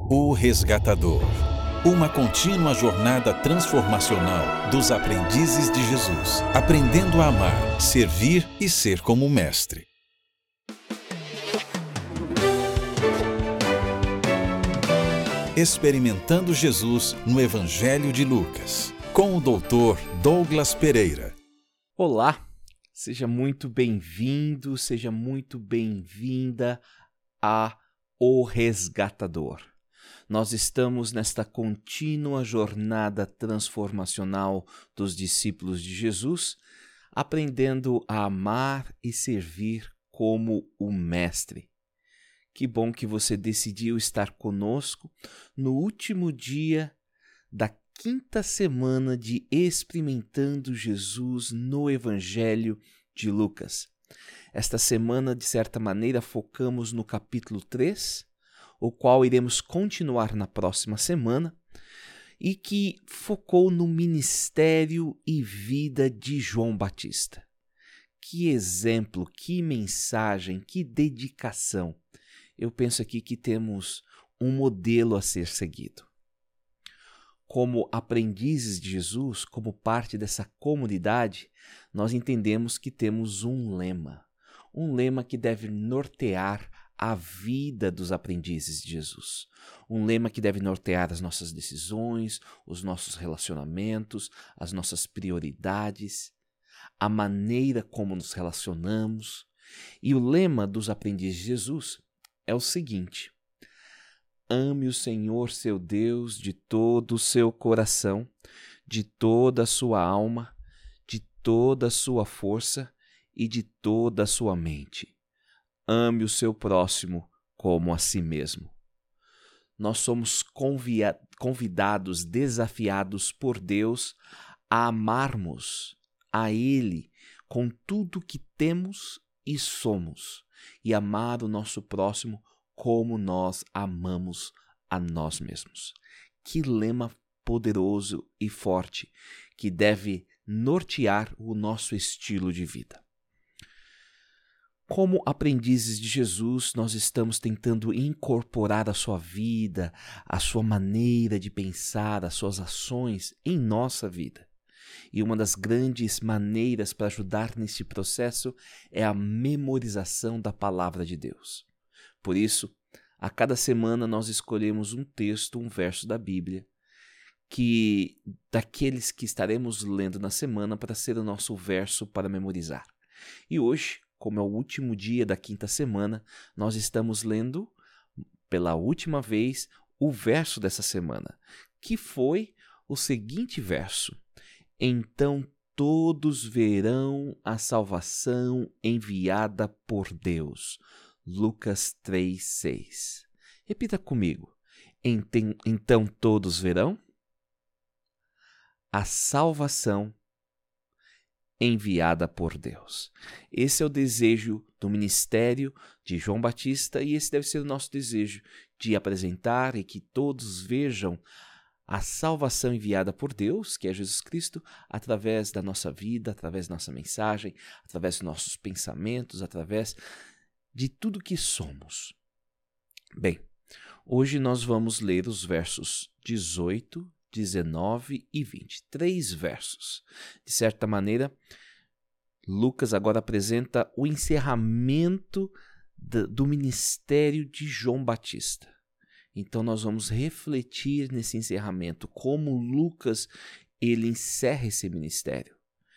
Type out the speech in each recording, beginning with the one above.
O Resgatador. Uma contínua jornada transformacional dos aprendizes de Jesus, aprendendo a amar, servir e ser como mestre. Experimentando Jesus no Evangelho de Lucas, com o Dr. Douglas Pereira. Olá, seja muito bem-vindo, seja muito bem-vinda a O Resgatador. Nós estamos nesta contínua jornada transformacional dos discípulos de Jesus, aprendendo a amar e servir como o Mestre. Que bom que você decidiu estar conosco no último dia da quinta semana de Experimentando Jesus no Evangelho de Lucas. Esta semana, de certa maneira, focamos no capítulo 3, o qual iremos continuar na próxima semana, e que focou no ministério e vida de João Batista. Que exemplo, que mensagem, que dedicação! Eu penso aqui que temos um modelo a ser seguido. Como aprendizes de Jesus, como parte dessa comunidade, nós entendemos que temos um lema que deve nortear a vida dos aprendizes de Jesus. Um lema que deve nortear as nossas decisões, os nossos relacionamentos, as nossas prioridades, a maneira como nos relacionamos. E o lema dos aprendizes de Jesus é o seguinte: ame o Senhor seu Deus de todo o seu coração, de toda a sua alma, de toda a sua força e de toda a sua mente. Ame o seu próximo como a si mesmo. Nós somos convidados, desafiados por Deus a amarmos a Ele com tudo que temos e somos, e amar o nosso próximo como nós amamos a nós mesmos. Que lema poderoso e forte que deve nortear o nosso estilo de vida. Como aprendizes de Jesus, nós estamos tentando incorporar a sua vida, a sua maneira de pensar, as suas ações em nossa vida. E uma das grandes maneiras para ajudar nesse processo é a memorização da palavra de Deus. Por isso, a cada semana nós escolhemos um texto, um verso da Bíblia, daqueles que estaremos lendo na semana para ser o nosso verso para memorizar. E hoje, como é o último dia da quinta semana, nós estamos lendo pela última vez o verso dessa semana, que foi o seguinte verso: então todos verão a salvação enviada por Deus. Lucas 3:6. Repita comigo. Então todos verão a salvação enviada por Deus. Esse é o desejo do ministério de João Batista e esse deve ser o nosso desejo de apresentar e que todos vejam a salvação enviada por Deus, que é Jesus Cristo, através da nossa vida, através da nossa mensagem, através dos nossos pensamentos, através de tudo que somos. Bem, hoje nós vamos ler os versos 18, 19 e 20. 3 versos. De certa maneira, Lucas agora apresenta o encerramento do ministério de João Batista. Então nós vamos refletir nesse encerramento, como Lucas ele encerra esse ministério.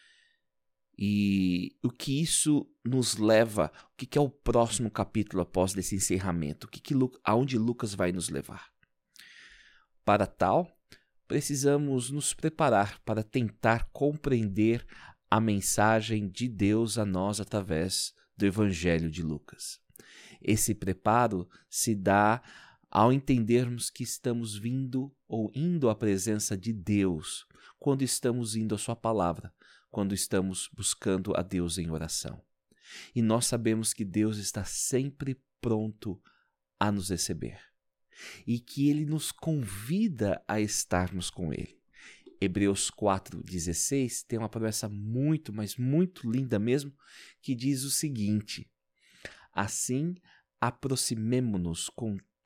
E o que isso nos leva, o que é o próximo capítulo após esse encerramento? Aonde Lucas vai nos levar? Para tal, precisamos nos preparar para tentar compreender a mensagem de Deus a nós através do Evangelho de Lucas. Esse preparo se dá ao entendermos que estamos vindo ou indo à presença de Deus, quando estamos indo à sua palavra, quando estamos buscando a Deus em oração. E nós sabemos que Deus está sempre pronto a nos receber e que Ele nos convida a estarmos com Ele. Hebreus 4,16 tem uma promessa muito, mas muito linda mesmo, que diz o seguinte: assim aproximemo-nos com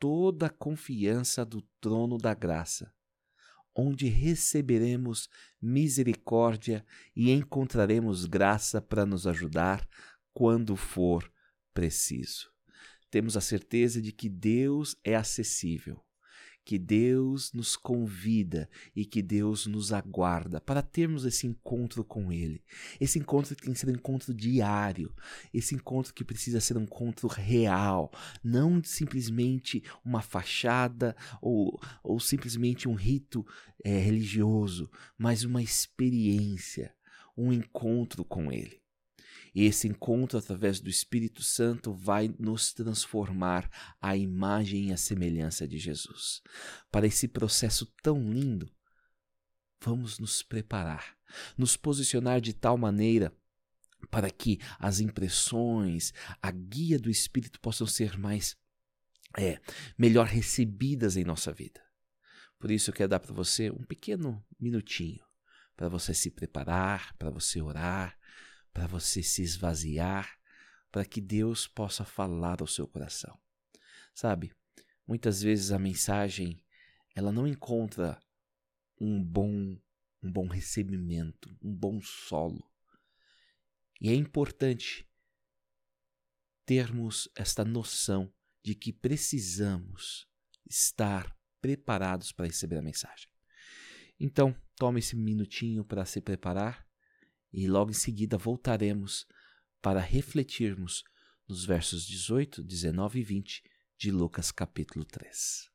toda a confiança do trono da graça, onde receberemos misericórdia e encontraremos graça para nos ajudar quando for preciso. Temos a certeza de que Deus é acessível, que Deus nos convida e que Deus nos aguarda para termos esse encontro com Ele. Esse encontro que tem que ser um encontro diário, esse encontro que precisa ser um encontro real, não simplesmente uma fachada ou simplesmente um rito religioso, mas uma experiência, um encontro com Ele. E esse encontro, através do Espírito Santo, vai nos transformar à imagem e à semelhança de Jesus. Para esse processo tão lindo, vamos nos preparar, nos posicionar de tal maneira para que as impressões, a guia do Espírito possam ser melhor recebidas em nossa vida. Por isso eu quero dar para você um pequeno minutinho para você se preparar, para você orar, para você se esvaziar, para que Deus possa falar ao seu coração. Sabe, muitas vezes a mensagem, ela não encontra um bom recebimento, um bom solo. E é importante termos esta noção de que precisamos estar preparados para receber a mensagem. Então, tome esse minutinho para se preparar. E logo em seguida voltaremos para refletirmos nos versos 18, 19 e 20 de Lucas capítulo 3.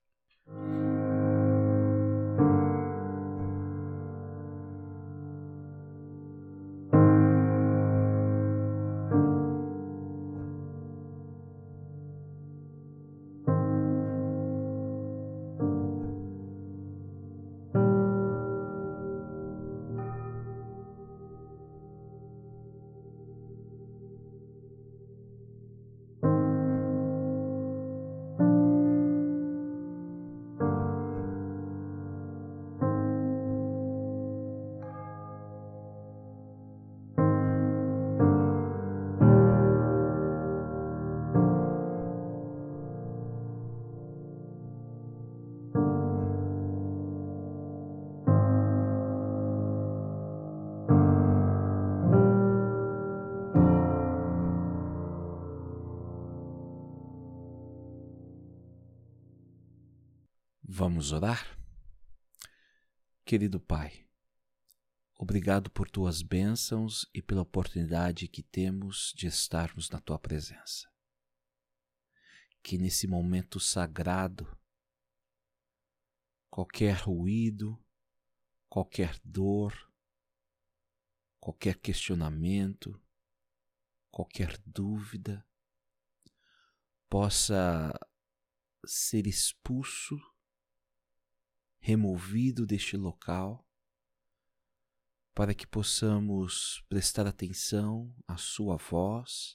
Vamos orar? Querido Pai, obrigado por Tuas bênçãos e pela oportunidade que temos de estarmos na Tua presença. Que nesse momento sagrado, qualquer ruído, qualquer dor, qualquer questionamento, qualquer dúvida, possa ser expulso, removido deste local, para que possamos prestar atenção à Sua voz,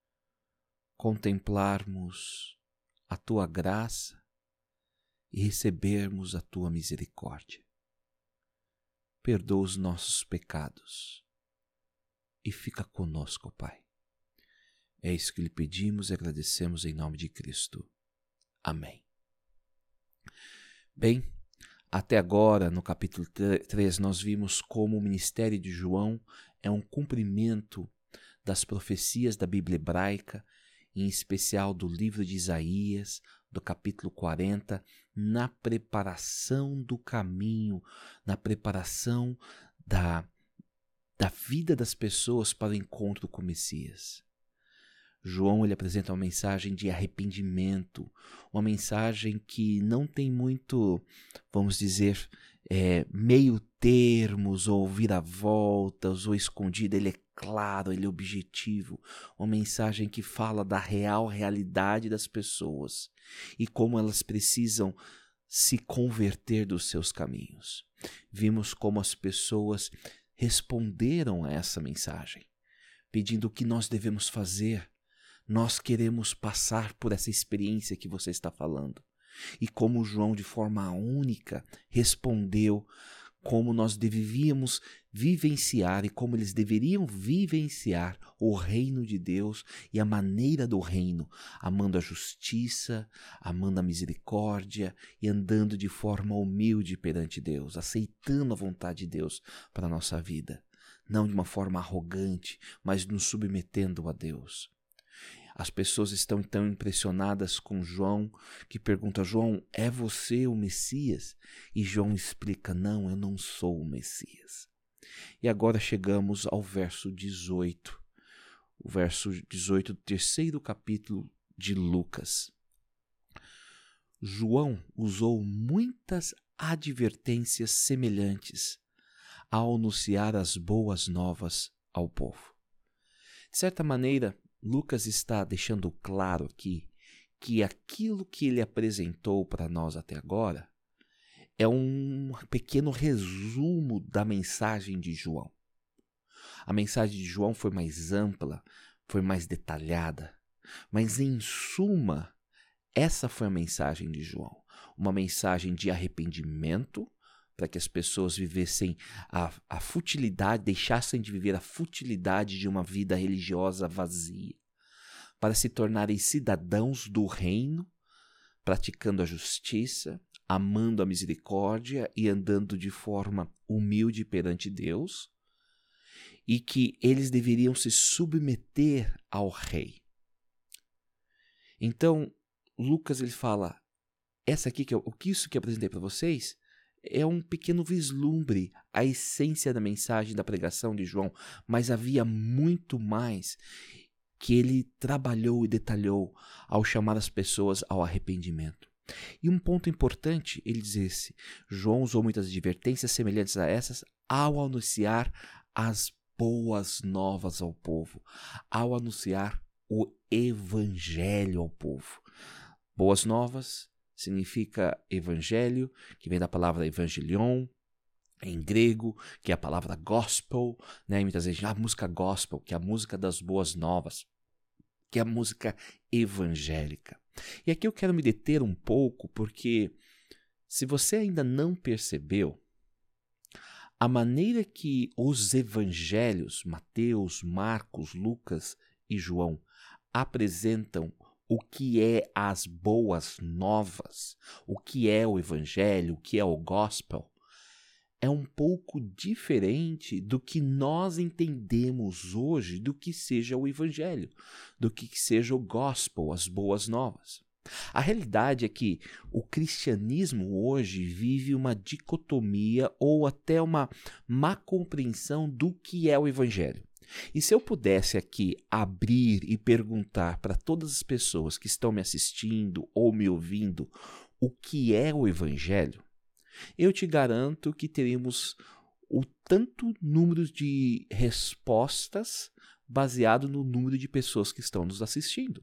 contemplarmos a Tua graça e recebermos a Tua misericórdia. Perdoa os nossos pecados e fica conosco, Pai. É isso que lhe pedimos e agradecemos em nome de Cristo. Amém. Bem, até agora, no capítulo 3, nós vimos como o ministério de João é um cumprimento das profecias da Bíblia hebraica, em especial do livro de Isaías, do capítulo 40, na preparação do caminho, na preparação da vida das pessoas para o encontro com o Messias. João ele apresenta uma mensagem de arrependimento, uma mensagem que não tem muito, vamos dizer, meio termos ou viravoltas ou escondida. Ele é claro, ele é objetivo, uma mensagem que fala da real realidade das pessoas e como elas precisam se converter dos seus caminhos. Vimos como as pessoas responderam a essa mensagem, pedindo o que nós devemos fazer. Nós queremos passar por essa experiência que você está falando. E como João, de forma única, respondeu como nós devíamos vivenciar e como eles deveriam vivenciar o reino de Deus e a maneira do reino, amando a justiça, amando a misericórdia e andando de forma humilde perante Deus, aceitando a vontade de Deus para a nossa vida. Não de uma forma arrogante, mas nos submetendo a Deus. As pessoas estão tão impressionadas com João, que pergunta: João, é você o Messias? E João explica: não, eu não sou o Messias. E agora chegamos ao verso 18. O verso 18 do 3º capítulo de Lucas. João usou muitas advertências semelhantes ao anunciar as boas novas ao povo. De certa maneira, Lucas está deixando claro aqui que aquilo que ele apresentou para nós até agora é um pequeno resumo da mensagem de João. A mensagem de João foi mais ampla, foi mais detalhada, mas em suma, essa foi a mensagem de João. Uma mensagem de arrependimento, para que as pessoas vivessem a futilidade, deixassem de viver a futilidade de uma vida religiosa vazia, para se tornarem cidadãos do reino, praticando a justiça, amando a misericórdia e andando de forma humilde perante Deus, e que eles deveriam se submeter ao rei. Então, Lucas ele fala, isso que eu apresentei para vocês é um pequeno vislumbre, a essência da mensagem da pregação de João, mas havia muito mais que ele trabalhou e detalhou ao chamar as pessoas ao arrependimento. E um ponto importante, ele diz esse: João usou muitas advertências semelhantes a essas ao anunciar as boas novas ao povo, ao anunciar o evangelho ao povo. Boas novas significa evangelho, que vem da palavra evangelion, em grego, que é a palavra gospel, né? Muitas vezes a música gospel, que é a música das boas novas, que é a música evangélica. E aqui eu quero me deter um pouco, porque se você ainda não percebeu, a maneira que os evangelhos, Mateus, Marcos, Lucas e João, apresentam o que é as boas novas, o que é o evangelho, o que é o gospel, é um pouco diferente do que nós entendemos hoje do que seja o evangelho, do que seja o gospel, as boas novas. A realidade é que o cristianismo hoje vive uma dicotomia ou até uma má compreensão do que é o evangelho. E se eu pudesse aqui abrir e perguntar para todas as pessoas que estão me assistindo ou me ouvindo o que é o evangelho, eu te garanto que teremos o tanto número de respostas baseado no número de pessoas que estão nos assistindo.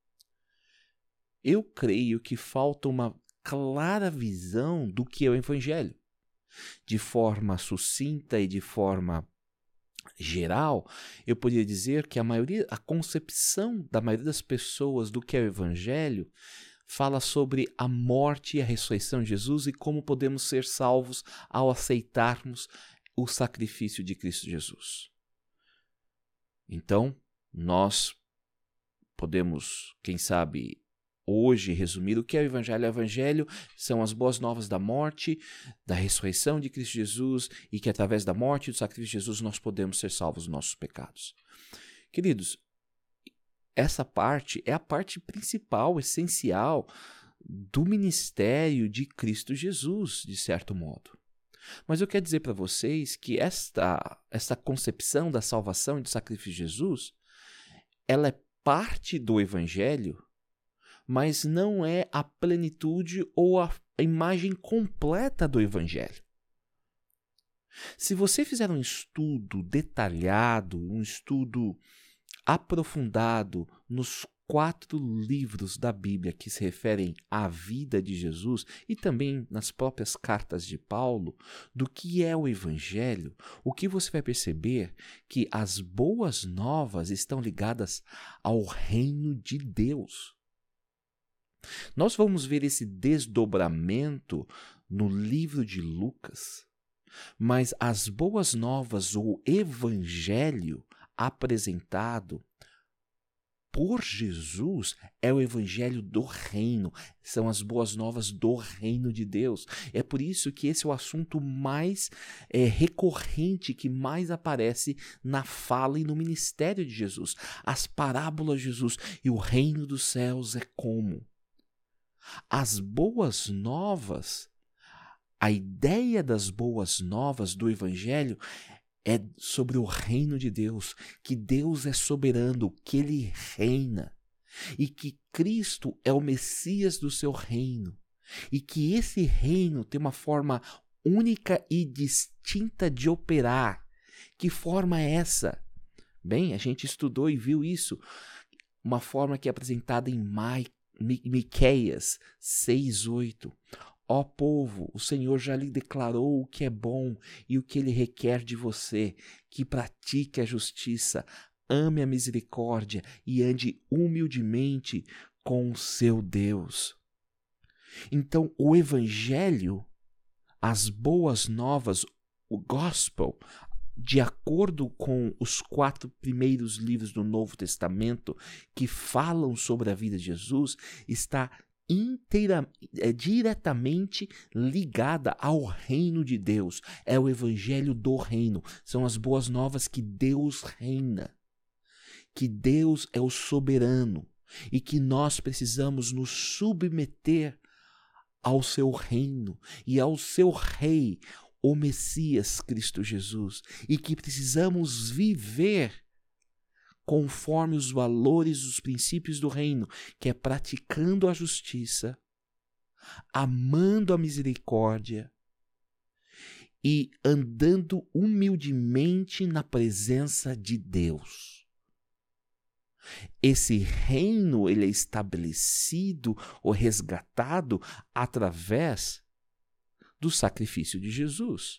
Eu creio que falta uma clara visão do que é o evangelho. De forma sucinta e de forma geral, eu poderia dizer que a concepção da maioria das pessoas do que é o evangelho fala sobre a morte e a ressurreição de Jesus e como podemos ser salvos ao aceitarmos o sacrifício de Cristo Jesus. Então, nós podemos, quem sabe, hoje resumir o que é o evangelho. O evangelho são as boas novas da morte, da ressurreição de Cristo Jesus e que através da morte e do sacrifício de Jesus nós podemos ser salvos dos nossos pecados. Queridos, essa parte é a parte principal, essencial do ministério de Cristo Jesus, de certo modo. Mas eu quero dizer para vocês que esta concepção da salvação e do sacrifício de Jesus, ela é parte do evangelho, mas não é a plenitude ou a imagem completa do evangelho. Se você fizer um estudo detalhado, um estudo aprofundado nos 4 livros da Bíblia que se referem à vida de Jesus e também nas próprias cartas de Paulo, do que é o Evangelho, o que você vai perceber que as boas novas estão ligadas ao reino de Deus. Nós vamos ver esse desdobramento no livro de Lucas, Mas as boas novas, o evangelho apresentado por Jesus é o evangelho do reino, são as boas novas do reino de Deus. É por isso que esse é o assunto mais recorrente, que mais aparece na fala e no ministério de Jesus. As parábolas de Jesus. E o reino dos céus é como? As boas novas, a ideia das boas novas do evangelho é sobre o reino de Deus, que Deus é soberano, que Ele reina, e que Cristo é o Messias do seu reino, e que esse reino tem uma forma única e distinta de operar. Que forma é essa? Bem, a gente estudou e viu isso, uma forma que é apresentada em Miqueias 6:8. Ó povo, o Senhor já lhe declarou o que é bom e o que Ele requer de você, que pratique a justiça, ame a misericórdia e ande humildemente com o seu Deus. Então, o Evangelho, as boas novas, o Gospel, de acordo com os 4 primeiros livros do Novo Testamento que falam sobre a vida de Jesus, está diretamente ligada ao reino de Deus. É o evangelho do reino. São as boas novas que Deus reina, que Deus é o soberano e que nós precisamos nos submeter ao seu reino e ao seu rei, o Messias Cristo Jesus, e que precisamos viver conforme os valores, os princípios do reino, que é praticando a justiça, amando a misericórdia e andando humildemente na presença de Deus. Esse reino, ele é estabelecido ou resgatado através do sacrifício de Jesus.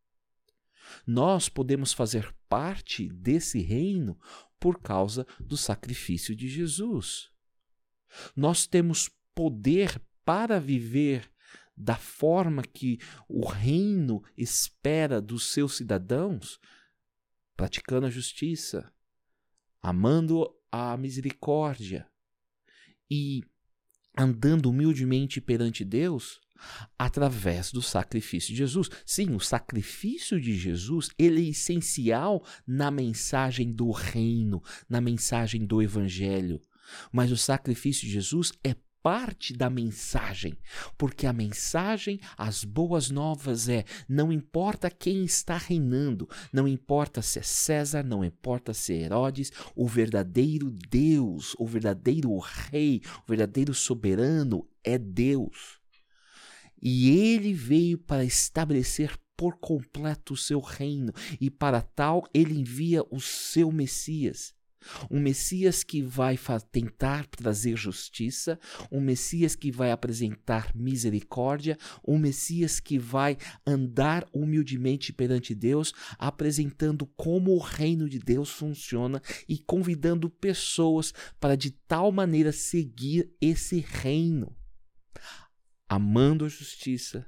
Nós podemos fazer parte desse reino por causa do sacrifício de Jesus. Nós temos poder para viver da forma que o reino espera dos seus cidadãos, praticando a justiça, amando a misericórdia e andando humildemente perante Deus, através do sacrifício de Jesus. Sim, o sacrifício de Jesus, ele é essencial na mensagem do reino, na mensagem do evangelho. Mas o sacrifício de Jesus é parte da mensagem, porque a mensagem, as boas novas não importa quem está reinando, não importa se é César, não importa se é Herodes, o verdadeiro Deus, o verdadeiro rei, o verdadeiro soberano é Deus. E ele veio para estabelecer por completo o seu reino, e para tal ele envia o seu Messias. Um Messias que vai tentar trazer justiça, um Messias que vai apresentar misericórdia, um Messias que vai andar humildemente perante Deus, apresentando como o reino de Deus funciona e convidando pessoas para de tal maneira seguir esse reino, amando a justiça,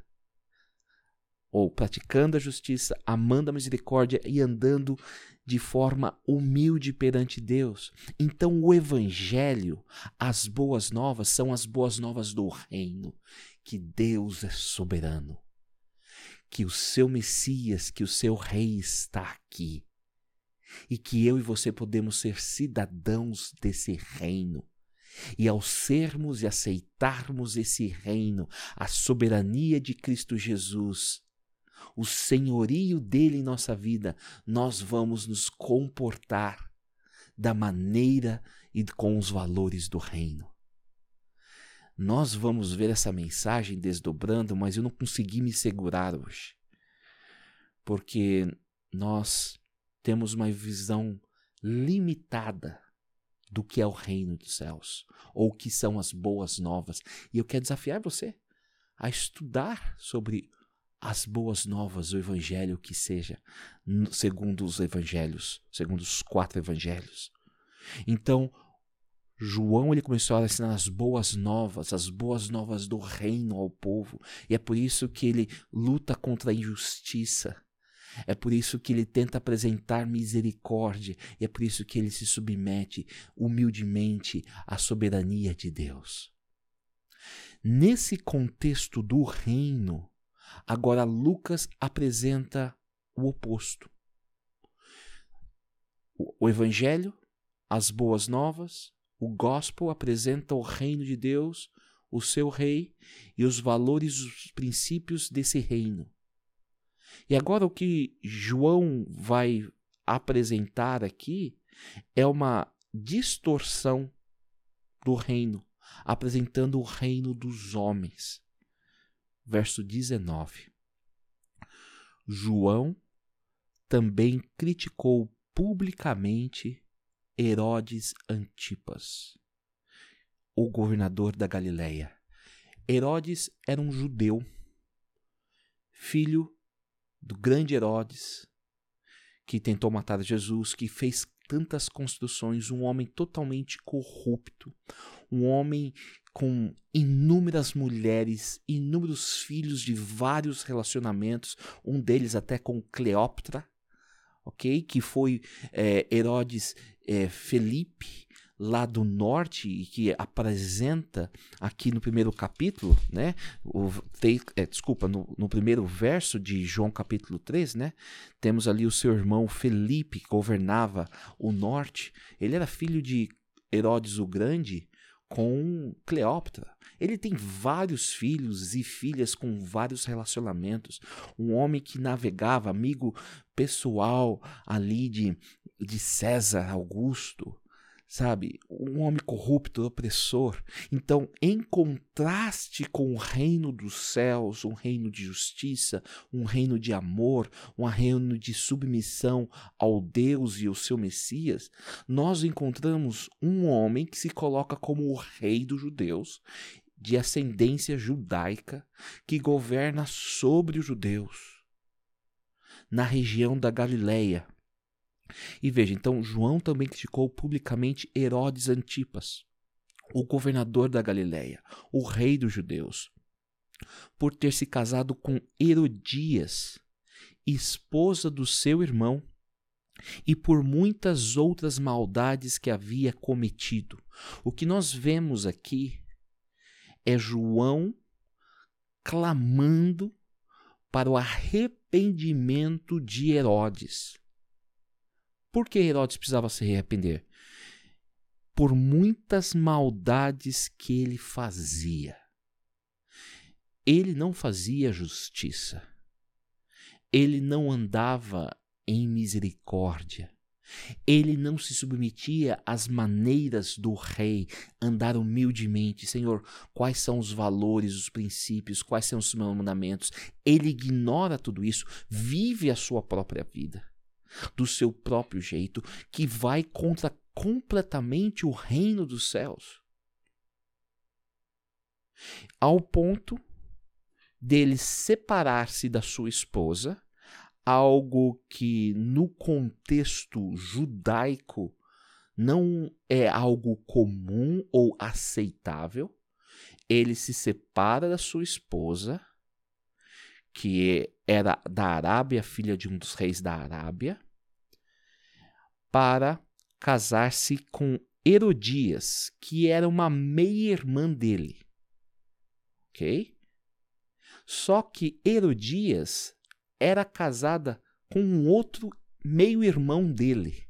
ou praticando a justiça, amando a misericórdia e andando de forma humilde perante Deus. Então o evangelho, as boas novas, são as boas novas do reino, que Deus é soberano, que o seu Messias, que o seu rei está aqui, e que eu e você podemos ser cidadãos desse reino. E ao sermos e aceitarmos esse reino, a soberania de Cristo Jesus, o senhorio dele em nossa vida, nós vamos nos comportar da maneira e com os valores do reino. Nós vamos ver essa mensagem desdobrando, mas eu não consegui me segurar hoje, porque nós temos uma visão limitada do que é o reino dos céus, ou o que são as boas novas. E eu quero desafiar você a estudar sobre as boas novas, o evangelho que seja, segundo os evangelhos, segundo os 4 evangelhos. Então, João ele começou a ensinar as boas novas do reino ao povo. E é por isso que ele luta contra a injustiça. É por isso que ele tenta apresentar misericórdia. E é por isso que ele se submete humildemente à soberania de Deus. Nesse contexto do reino, agora Lucas apresenta o oposto. O Evangelho, as boas novas, o Gospel apresenta o reino de Deus, o seu rei e os valores, os princípios desse reino. E agora o que João vai apresentar aqui é uma distorção do reino, apresentando o reino dos homens. Verso 19. João também criticou publicamente Herodes Antipas, o governador da Galileia. Herodes era um judeu, filho do grande Herodes, que tentou matar Jesus, que fez tantas construções, um homem totalmente corrupto, um homem com inúmeras mulheres, inúmeros filhos de vários relacionamentos, um deles até com Cleópatra, ok? Que foi Herodes Felipe, lá do norte, e que apresenta aqui no primeiro capítulo, né? No primeiro verso de João capítulo 3, né? Temos ali o seu irmão Felipe, que governava o norte. Ele era filho de Herodes o Grande com Cleópatra. Ele tem vários filhos e filhas com vários relacionamentos. Um homem que navegava, amigo pessoal ali de César Augusto, sabe? Um homem corrupto, opressor. Então, em contraste com o reino dos céus, um reino de justiça, um reino de amor, um reino de submissão ao Deus e ao seu Messias, nós encontramos um homem que se coloca como o rei dos judeus, de ascendência judaica, que governa sobre os judeus, na região da Galileia. E veja, então João também criticou publicamente Herodes Antipas, o governador da Galileia, o rei dos judeus, por ter se casado com Herodias, esposa do seu irmão, e por muitas outras maldades que havia cometido. O que nós vemos aqui é João clamando para o arrependimento de Herodes. Por que Herodes precisava se arrepender? Por muitas maldades que ele fazia. Ele não fazia justiça. Ele não andava em misericórdia. Ele não se submetia às maneiras do rei, andar humildemente. Senhor, quais são os valores, os princípios, quais são os mandamentos? Ele ignora tudo isso, vive a sua própria vida, do seu próprio jeito, que vai contra completamente o reino dos céus. Ao ponto dele separar-se da sua esposa, algo que no contexto judaico não é algo comum ou aceitável. Ele se separa da sua esposa, que era da Arábia, filha de um dos reis da Arábia, para casar-se com Herodias, que era uma meia-irmã dele. Ok? Só que Herodias era casada com um outro meio-irmão dele.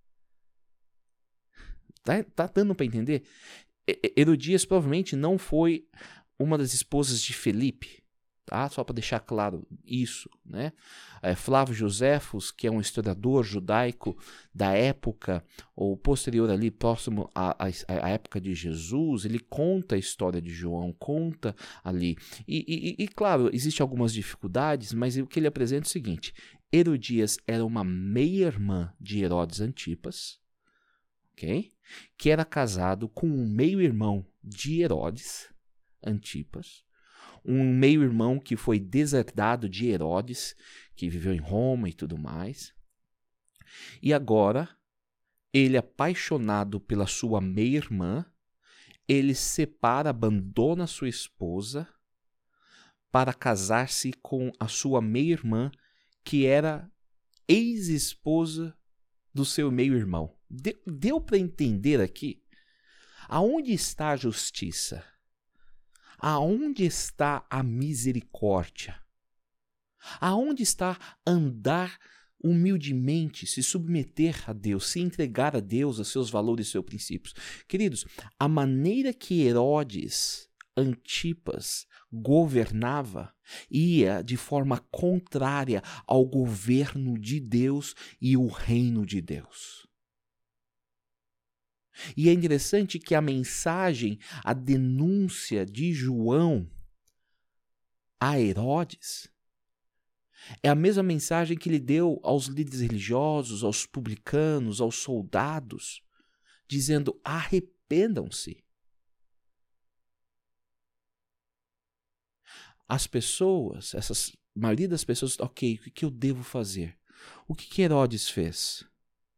Tá dando para entender? Herodias provavelmente não foi uma das esposas de Felipe, tá? Só para deixar claro isso, né? Flávio Joséfos, que é um historiador judaico da época, ou posterior ali, próximo à época de Jesus, ele conta a história de João, conta ali. E claro, existem algumas dificuldades, mas o que ele apresenta é o seguinte: Herodias era uma meia-irmã de Herodes Antipas, ok? Que era casado com um meio-irmão de Herodes Antipas, um meio-irmão que foi deserdado de Herodes, que viveu em Roma e tudo mais. E agora, ele, apaixonado pela sua meia-irmã, ele separa, abandona sua esposa para casar-se com a sua meia-irmã, que era ex-esposa do seu meio-irmão. Deu para entender aqui? Aonde está a justiça? Aonde está a misericórdia? Aonde está andar humildemente, se submeter a Deus, se entregar a Deus, a seus valores e seus princípios? Queridos, a maneira que Herodes Antipas governava ia de forma contrária ao governo de Deus e o reino de Deus. E é interessante que a mensagem, a denúncia de João a Herodes é a mesma mensagem que ele deu aos líderes religiosos, aos publicanos, aos soldados, dizendo: arrependam-se. As pessoas, a maioria das pessoas, ok, o que eu devo fazer? O que Herodes fez?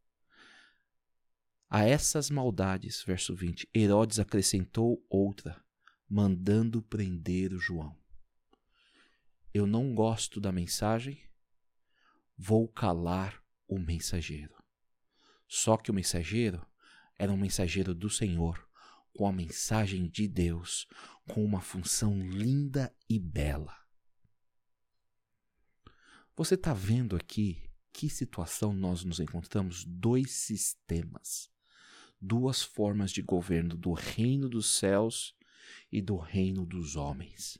A essas maldades, verso 20, Herodes acrescentou outra, mandando prender o João. Eu não gosto da mensagem, vou calar o mensageiro. Só que o mensageiro era um mensageiro do Senhor, com a mensagem de Deus, com uma função linda e bela. Você está vendo aqui que situação nós nos encontramos? Dois sistemas, duas formas de governo do reino dos céus e do reino dos homens.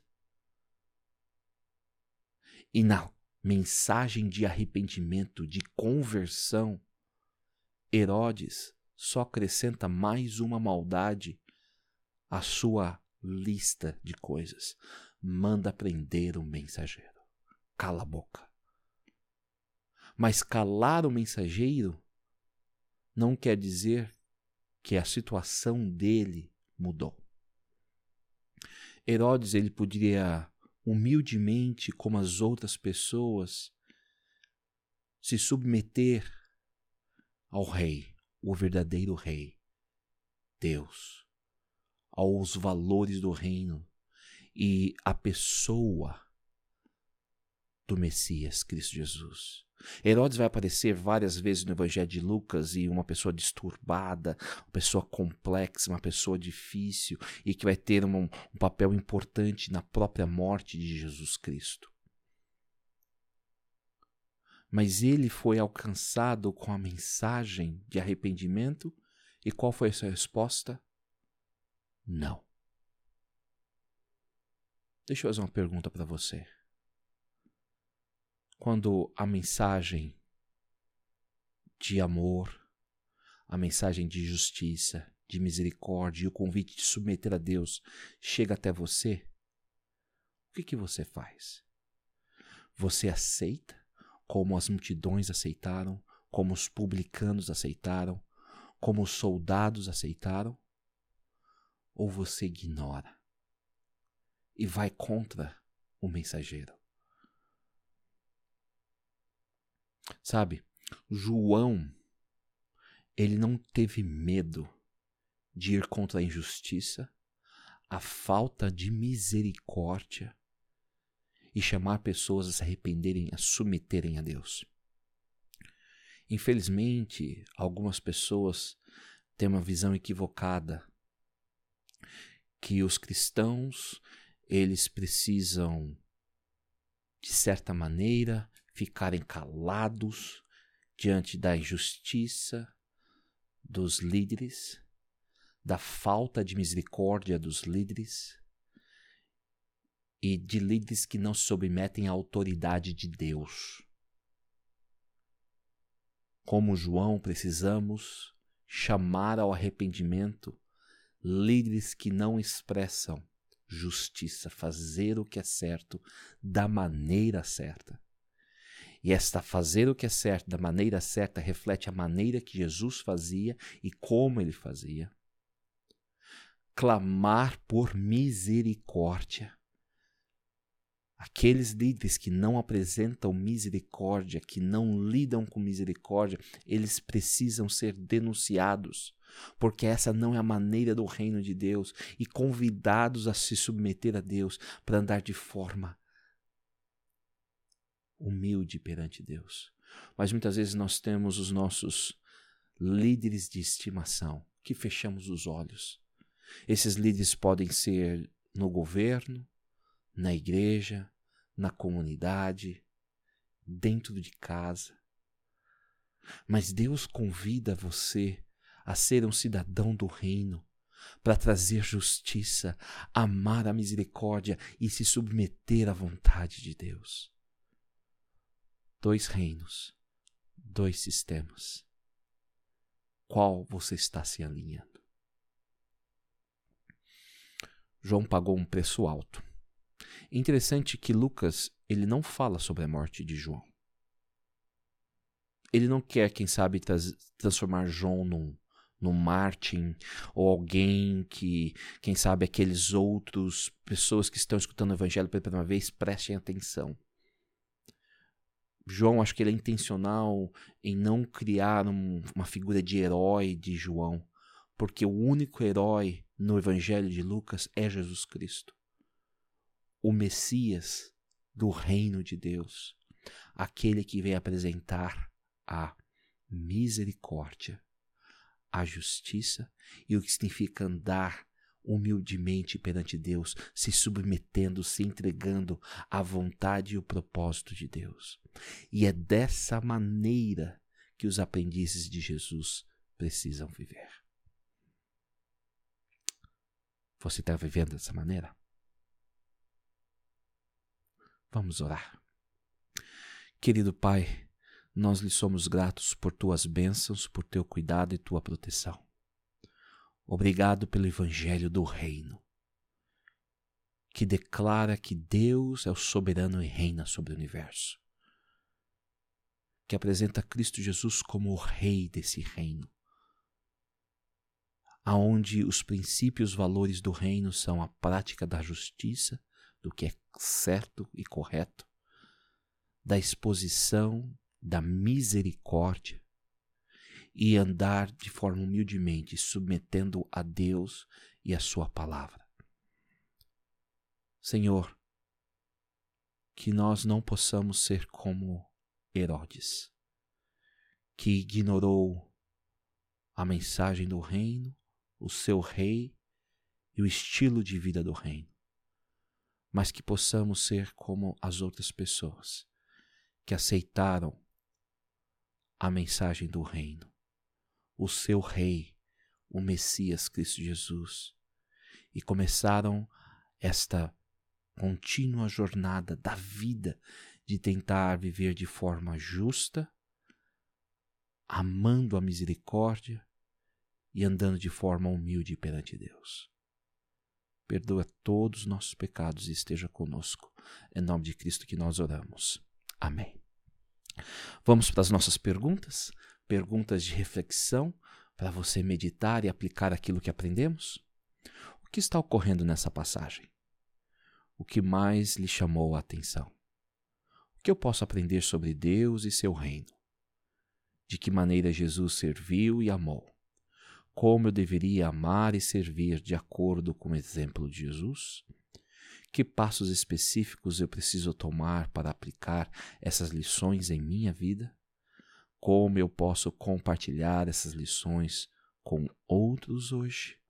E na mensagem de arrependimento, de conversão, Herodes só acrescenta mais uma maldade à sua lista de coisas. Manda prender o mensageiro. Cala a boca. Mas calar o mensageiro não quer dizer que a situação dele mudou. Herodes, ele poderia humildemente, como as outras pessoas, se submeter ao rei, o verdadeiro rei, Deus, aos valores do reino e à pessoa do Messias, Cristo Jesus. Herodes vai aparecer várias vezes no Evangelho de Lucas e uma pessoa disturbada, uma pessoa complexa, uma pessoa difícil e que vai ter um papel importante na própria morte de Jesus Cristo. Mas ele foi alcançado com a mensagem de arrependimento e qual foi a sua resposta? Não. Deixa eu fazer uma pergunta para você. Quando a mensagem de amor, a mensagem de justiça, de misericórdia e o convite de submeter a Deus chega até você, o que você faz? Você aceita como as multidões aceitaram, como os publicanos aceitaram, como os soldados aceitaram? Ou você ignora e vai contra o mensageiro? Sabe, João, ele não teve medo de ir contra a injustiça, a falta de misericórdia e chamar pessoas a se arrependerem, a submeterem a Deus. Infelizmente, algumas pessoas têm uma visão equivocada que os cristãos, eles precisam, de certa maneira, ficarem calados diante da injustiça dos líderes, da falta de misericórdia dos líderes e de líderes que não se submetem à autoridade de Deus. Como João, precisamos chamar ao arrependimento líderes que não expressam justiça, fazer o que é certo da maneira certa. E esta fazer o que é certo da maneira certa reflete a maneira que Jesus fazia e como ele fazia. Clamar por misericórdia. Aqueles líderes que não apresentam misericórdia, que não lidam com misericórdia, eles precisam ser denunciados, porque essa não é a maneira do reino de Deus, e convidados a se submeter a Deus para andar de forma humilde perante Deus. Mas muitas vezes nós temos os nossos líderes de estimação, que fechamos os olhos. Esses líderes podem ser no governo, na igreja, na comunidade, dentro de casa. Mas Deus convida você a ser um cidadão do reino, para trazer justiça, amar a misericórdia e se submeter à vontade de Deus. 2 reinos, 2 sistemas. Qual você está se alinhando? João pagou um preço alto. Interessante que Lucas, ele não fala sobre a morte de João. Ele não quer, quem sabe, transformar João num Martin, ou alguém que, quem sabe, aqueles outros pessoas que estão escutando o evangelho pela primeira vez, prestem atenção. João, acho que ele é intencional em não criar uma figura de herói de João, porque o único herói no evangelho de Lucas é Jesus Cristo, o Messias do reino de Deus, aquele que vem apresentar a misericórdia, a justiça e o que significa andar humildemente perante Deus, se submetendo, se entregando à vontade e o propósito de Deus. E é dessa maneira que os aprendizes de Jesus precisam viver. Você está vivendo dessa maneira? Vamos orar. Querido Pai, nós lhe somos gratos por tuas bênçãos, por teu cuidado e tua proteção. Obrigado pelo Evangelho do Reino, que declara que Deus é o soberano e reina sobre o universo, que apresenta Cristo Jesus como o Rei desse reino, aonde os princípios e os valores do reino são a prática da justiça, do que é certo e correto, da exposição, da misericórdia, e andar de forma humildemente, submetendo a Deus e a sua palavra. Senhor, que nós não possamos ser como Herodes, que ignorou a mensagem do reino, o seu rei e o estilo de vida do reino, mas que possamos ser como as outras pessoas que aceitaram a mensagem do reino, o seu rei, o Messias Cristo Jesus, e começaram esta contínua jornada da vida de tentar viver de forma justa, amando a misericórdia e andando de forma humilde perante Deus. Perdoa todos os nossos pecados e esteja conosco. É em nome de Cristo que nós oramos. Amém. Vamos para as nossas perguntas? Perguntas de reflexão para você meditar e aplicar aquilo que aprendemos? O que está ocorrendo nessa passagem? O que mais lhe chamou a atenção? O que eu posso aprender sobre Deus e seu reino? De que maneira Jesus serviu e amou? Como eu deveria amar e servir de acordo com o exemplo de Jesus? Que passos específicos eu preciso tomar para aplicar essas lições em minha vida? Como eu posso compartilhar essas lições com outros hoje?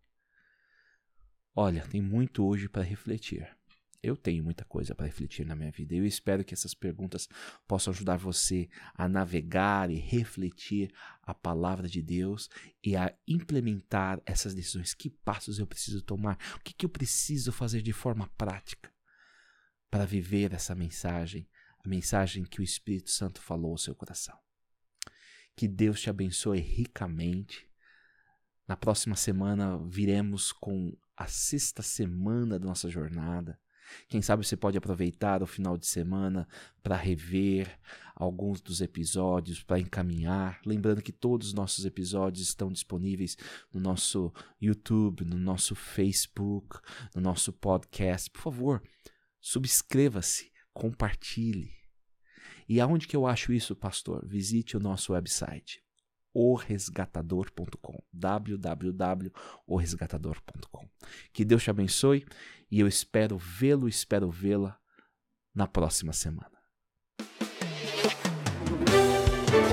Olha, tem muito hoje para refletir. Eu tenho muita coisa para refletir na minha vida. Eu espero que essas perguntas possam ajudar você a navegar e refletir a palavra de Deus e a implementar essas decisões. Que passos eu preciso tomar? O que eu preciso fazer de forma prática para viver essa mensagem, a mensagem que o Espírito Santo falou ao seu coração? Que Deus te abençoe ricamente. Na próxima semana viremos com a 6ª semana da nossa jornada. Quem sabe você pode aproveitar o final de semana para rever alguns dos episódios, para encaminhar. Lembrando que todos os nossos episódios estão disponíveis no nosso YouTube, no nosso Facebook, no nosso podcast. Por favor, subscreva-se compartilhe. E aonde que eu acho isso, pastor? Visite o nosso website, oresgatador.com, www.oresgatador.com. Que Deus te abençoe e eu espero vê-la na próxima semana.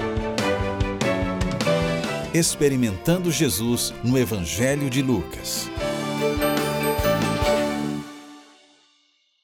Experimentando Jesus no Evangelho de Lucas.